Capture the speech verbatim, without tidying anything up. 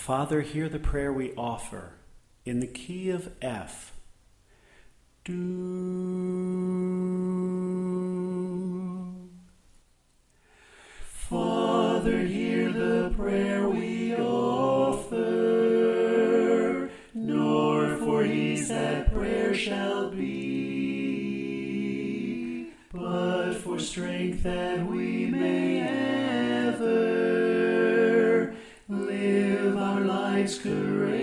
Father, hear the prayer we offer in the key of F. Do. Father, hear the prayer we offer, nor for ease that prayer shall be, but for strength that we may ever live our lives courageously.